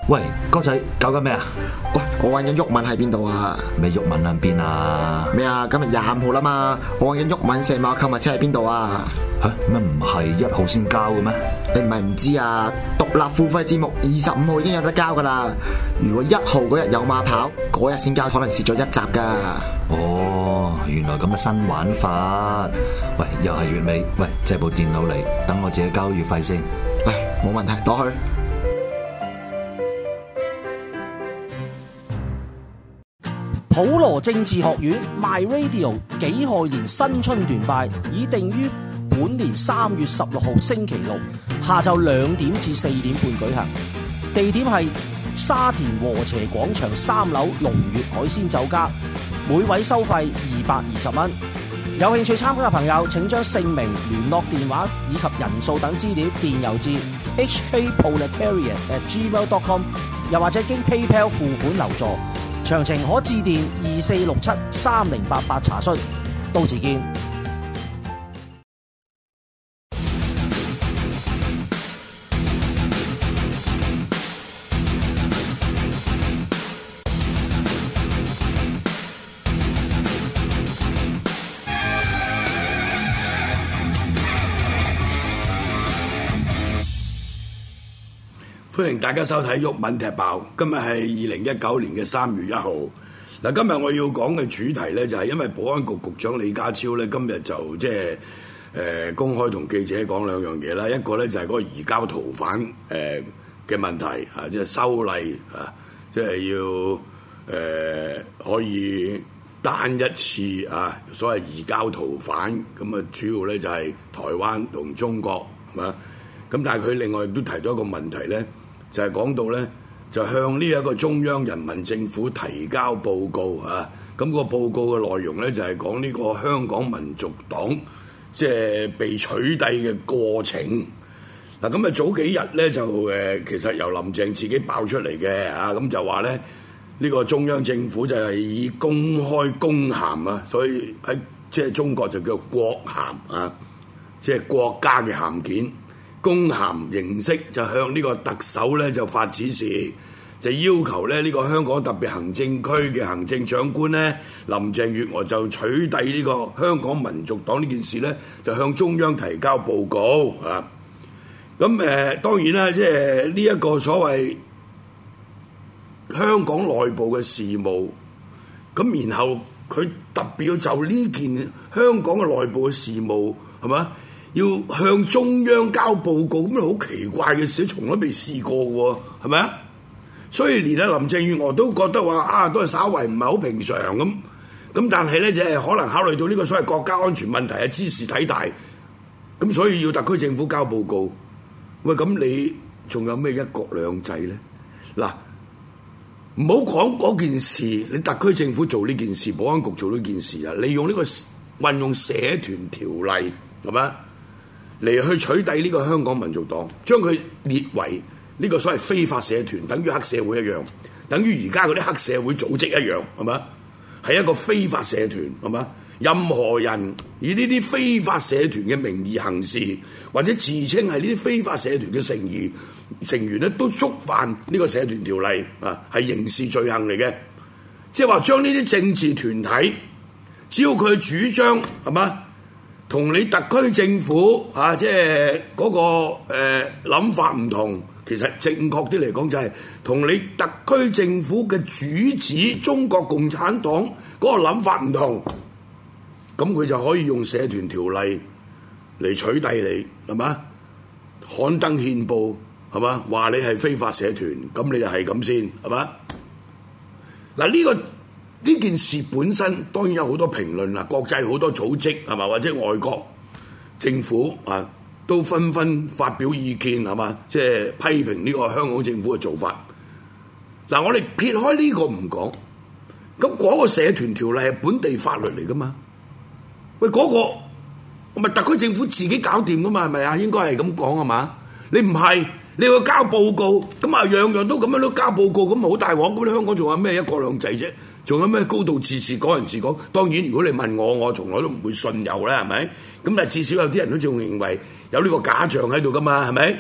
喂，哥仔，搞緊咩啊？ 喂，我揾緊毓民喺邊度啊？ 咩毓民喺邊啊？ 咩啊？今日25號啦嘛，我揾緊毓民成碼購物車喺邊度啊？ 吓，乜唔係1號先交嘅咩？ 你唔係唔知啊？獨立付費節目25號已經有得交噶啦。如果1號嗰日有馬跑，嗰日先交，可能蝕咗一集噶。 哦，原來咁嘅新玩法。喂，又係月尾，喂，借部電腦嚟，等我自己交月費先。 嚟，冇問題，攞去。 普羅政治學院 My Radio 己亥年新春團拜已定於本年3月16號星期六下晝2點至4點半舉行，地點係沙田禾輋廣場3樓龍悅海鮮酒家，每位收費220蚊。有興趣參加嘅朋友請將姓名、聯絡電話以及人數等資料電郵至 hkproletariat@gmail.com， 又或者經 PayPal 付款留座。詳情可致電24673088查詢。到時見。 歡迎大家收睇毓民踢爆，今日係2019年嘅3月1號。嗱，今日我要講嘅主題咧，就係因為保安局局長李家超咧，今日就公開同記者講兩樣嘢啦。一個咧就係嗰個移交逃犯嘅問題啊，即係修例啊，即係要可以單一次啊，所謂移交逃犯咁啊，主要咧就係台灣同中國係嘛。咁但係佢另外都提到一個問題咧。就係講到咧，就向呢一個中央人民政府提交報告啊！咁個報告嘅內容咧，就係講呢個香港民族黨即係被取締嘅過程。嗱，咁啊早幾日咧就其實由林鄭自己爆出嚟嘅啊，咁就話咧呢個中央政府就係以公開公函啊，所以喺即係中國就叫國函啊，即係國家嘅函件。公函形式就向呢個特首咧就發指示，就要求咧呢個香港特別行政區嘅行政長官咧林鄭月娥就取締呢個香港民族黨呢件事咧，就向中央提交報告啊。咁當然啦，即係呢一個所謂香港內部嘅事務，咁然後佢特別要就呢件香港嘅內部嘅事務係嘛？要向中央交報告，咁好奇怪嘅事，從來未試過喎，係咪啊？所以連阿林鄭月娥都覺得話啊，都係稍為唔係好平常咁。咁但係咧，就係可能考慮到呢個所謂國家安全問題啊，茲事體大，咁所以要特區政府交報告。喂，咁你仲有咩一國兩制咧？嗱，唔好講嗰件事，你特區政府做呢件事，保安局做呢件事啊，利用呢個運用社團條例係咪嚟去取締呢個香港民族黨，將佢列為呢個所謂非法社團，等於黑社會一樣，等於而家嗰啲黑社會組織一樣，係嘛？係一個非法社團，係嘛？任何人以呢啲非法社團嘅名義行事，或者自稱係呢啲非法社團嘅成員咧，都觸犯呢個社團條例啊，係刑事罪行嚟嘅。即係話將呢啲政治團體，只要佢主張係嘛？同你特區政府啊，即係嗰個諗法唔同，其實正確啲嚟講就係同你特區政府嘅主旨中國共產黨嗰個諗法唔同，咁佢就可以用社團條例嚟取締你，係嘛？刊登憲報係嘛？話你係非法社團，咁你就係咁先係嘛？嗱，呢件事本身當然有好多評論啦，國際好多組織係嘛，或者外國政府啊都紛紛發表意見係嘛，即係批評呢個香港政府嘅做法。嗱，我哋撇開呢個唔講，咁嗰個社團條例係本地法律嚟噶嘛？喂，嗰個咪特區政府自己搞掂噶嘛？係咪啊？應該係咁講係嘛？你唔係，你要交報告，咁啊樣樣都咁樣都交報告，咁好大鑊。咁你香港仲有咩一國兩制啫？仲有咩高度自治、港人治港？當然，如果你問我，我從來都唔會信有啦，係咪？咁但係至少有啲人都仲認為有呢個假象喺度噶嘛，係咪？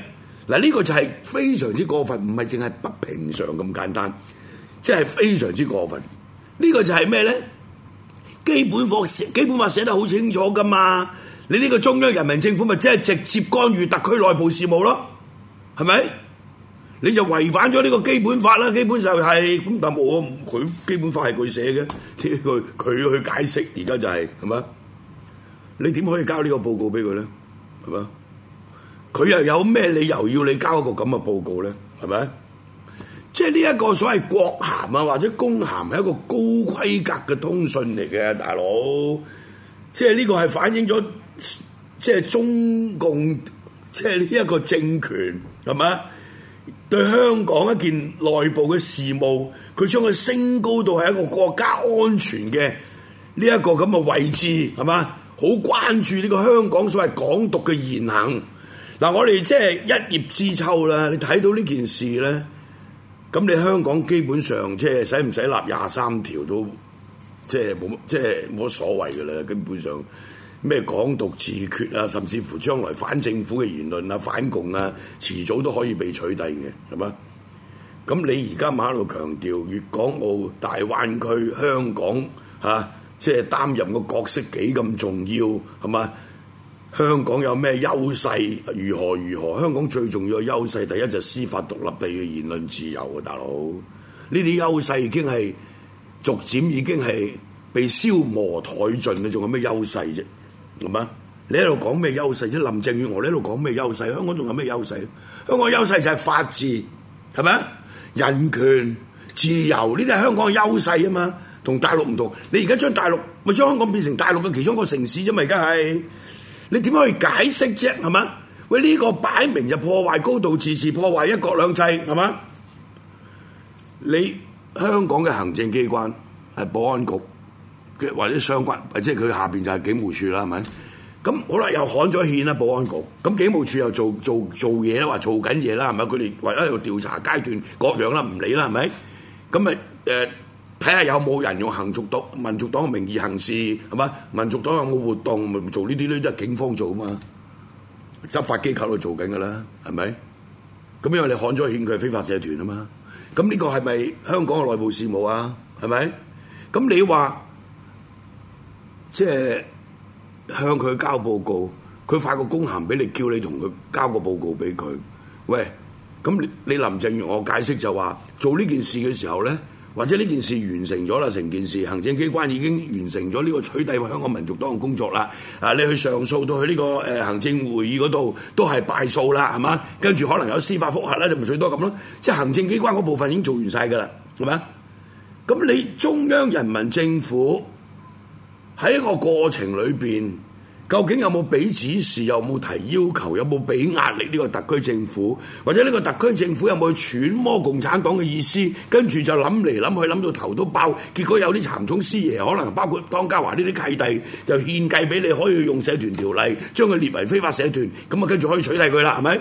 嗱，呢個就係非常之過分，唔係淨係不平常咁簡單，即係非常之過分。呢個就係咩咧？基本法寫得好清楚噶嘛，你呢個中央人民政府咪即係直接干預特區內部事務咯，係咪？你就違反咗呢個基本法啦，基本上係咁，但冇啊，佢基本法係佢寫嘅，佢去解釋，而家就係嘛？你點可以交呢個報告俾佢咧？係嘛？佢又有咩理由要你交一個咁嘅報告咧？係咪？即係呢一個所謂國函啊，或者公函係一個高規格嘅通訊嚟嘅，大佬。即係呢個係反映咗，即係中共即係呢一個政權係咪？對香港一件內部嘅事務，佢將佢升高到係一個國家安全嘅呢一個咁嘅位置，係嘛？好關注呢個香港所謂港獨嘅言行。嗱，我哋即係一葉知秋啦，你睇到呢件事咧，咁你香港基本上即係使唔使立23條都即係冇乜所謂嘅啦，根本上咩港獨自決啊，甚至乎將來反政府嘅言論啊、反共啊，遲早都可以被取締嘅，係嘛？咁你而家喺度強調粵港澳大灣區香港嚇，即係擔任個角色幾咁重要，係嘛？香港有咩優勢？如何？香港最重要嘅優勢，第一就司法獨立，第二言論自由啊，大佬！呢啲優勢已經係逐漸已經係被消磨殆盡，你仲有咩優勢啫？係嘛？你喺度講咩優勢啫？林鄭月娥你喺度講咩優勢？香港仲有咩優勢？香港優勢就係法治，係咪啊？人權、自由呢啲係香港嘅優勢啊嘛，同大陸唔同。你而家將大陸咪將香港變成大陸嘅其中一個城市啫嘛，而家係。你點樣去解釋啫？係嘛？喂，呢個擺明就破壞高度自治，破壞一國兩制，係嘛？你香港嘅行政機關係保安局嘅，或者相關，即係佢下邊就係警務處啦，係咪？咁好啦，又刊咗憲啦，保安局。咁警務處又做嘢啦，話做緊嘢啦，係咪？佢哋為咗喺度調查階段各樣啦，唔理啦，係咪？咁咪睇下有冇人用民族黨嘅名義行事，係嘛？民族黨有冇活動，咪做呢啲都係警方做啊嘛，執法機構都做緊噶啦，係咪？咁因為你刊咗憲，佢係非法社團啊嘛，咁呢個係咪香港嘅內部事務啊？係咪？咁你話即係向佢交報告，佢發個公函俾你，叫你同佢交個報告俾佢。喂，咁你林鄭月娥解釋就話做呢件事嘅時候咧，或者呢件事完成咗啦，成件事行政機關已經完成咗呢個取締香港民族黨嘅工作啦。你去上訴到去呢個行政會議嗰度都係敗訴啦，係嘛？跟住可能有司法覆核啦，就咪最多咁咯。即係行政機關嗰部分已經做完晒㗎啦，係咪？咁你中央人民政府喺一個過程裏邊，究竟有冇俾指示，有冇提要求，有冇俾壓力呢個特區政府，或者呢個特區政府有冇去揣摩共產黨嘅意思，跟住就諗嚟諗去諗到頭都爆，結果有啲蠶蟲師爺，可能包括湯家驊呢啲契弟，就獻計俾你，可以用社團條例將佢列為非法社團，咁啊跟住可以取締佢啦，係咪？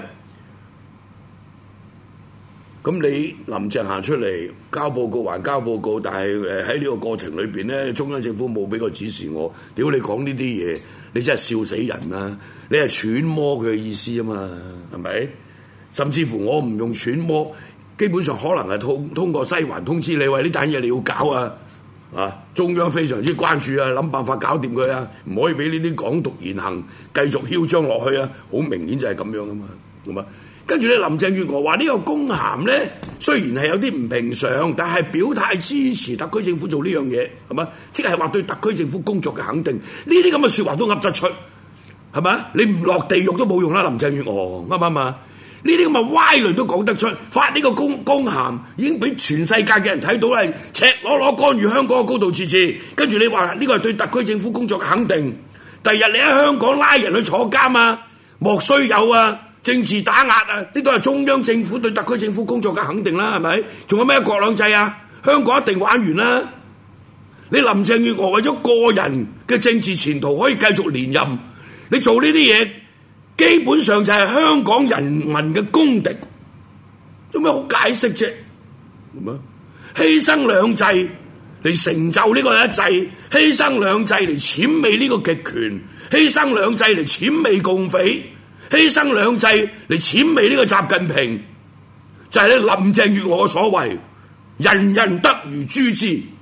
咁你林鄭行出嚟交報告還交報告，但係喺呢個過程裏邊咧，中央政府冇俾個指示我，屌你講呢啲嘢，你真係笑死人啦！你係揣摩佢嘅意思啊嘛，係咪？甚至乎我唔用揣摩，基本上可能係通過西環通知你，喂，呢單嘢你要搞啊！中央非常之關注啊，諗辦法搞掂佢啊，唔可以俾呢啲港獨言行繼續囂張落去啊！好明顯就係咁樣啊嘛，係嘛？跟住咧，林鄭月娥話呢個公函咧，雖然係有啲唔平常，但係表態支持特區政府做呢樣嘢，係嘛？即係話對特區政府工作嘅肯定，呢啲咁嘅説話都噏得出，係嘛？你唔落地獄都冇用啦，林鄭月娥啱唔啱啊？呢啲咁嘅歪論都講得出，發呢個公函已經俾全世界嘅人睇到係赤裸裸干預香港嘅高度自治，跟住你話呢個係對特區政府工作嘅肯定，第日你喺香港拉人去坐監啊，莫須有啊！政治打壓啊！呢都係中央政府對特區政府工作嘅肯定啦，係咪？仲有咩一國兩制啊？香港一定玩完啦！你林鄭月娥為咗個人嘅政治前途可以繼續連任，你做呢啲嘢，基本上就係香港人民嘅公敵，有咩好解釋啫？犧牲兩制嚟成就呢個一制，犧牲兩制嚟諂媚呢個極權，犧牲兩制嚟諂媚共匪。 犧牲兩制嚟諂媚呢個習近平，就係你林鄭月娥嘅所為，人人得如誅之。